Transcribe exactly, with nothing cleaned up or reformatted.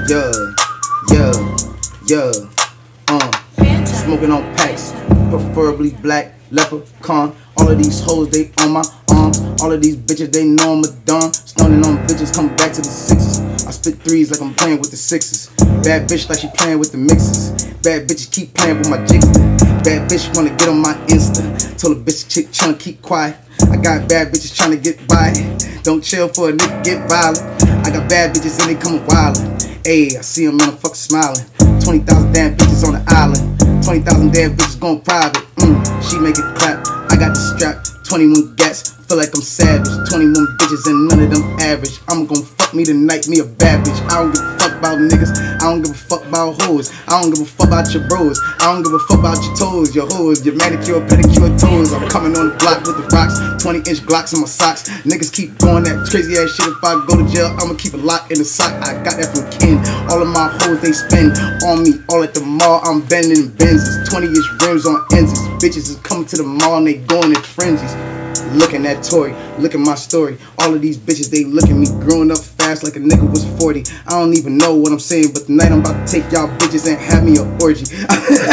Yeah, yeah, yeah. Uh, smoking on packs, preferably black leprechaun. All of these hoes, they on my arms. All of these bitches, they know I'm a don. Stoning on bitches, come back to the sixes. I spit threes like I'm playing with the sixes. Bad bitch like she playing with the mixes. Bad bitches keep playing with my jigs. Bad bitch wanna get on my Insta. Told a bitch chick tryna keep quiet. I got bad bitches tryna get by. Don't chill for a nigga get violent. I got bad bitches and they coming wildin'. Ayy, I see them and I'm fucking smiling. twenty thousand damn bitches on the island. twenty thousand damn bitches going private. Mm, she make it clap. I got the strap. twenty-one gats. Feel like I'm savage. twenty-one bitches and none of them average. I'm gon' fuck me tonight, me a bad bitch. I don't give a fuck about niggas. I don't give a fuck about hoes. I don't give a fuck about your bros. I don't give a fuck about your toes, your hoes, your manicure, pedicure toes. I'm coming on the block with the rocks. twenty inch Glocks in my socks. Niggas keep doing that crazy ass shit. If I go to jail, I'ma keep it locked in the sock. I got that from Ken. All of my hoes, they spend on me. All at the mall, I'm bending Benzes. twenty inch rims on Enzes. Bitches is coming to the mall and they going in frenzies. Looking at Tory, look at my story. All of these bitches, they look at me growing up fast like a nigga was forty. I don't even know what I'm saying, but tonight I'm about to take y'all bitches and have me a orgy.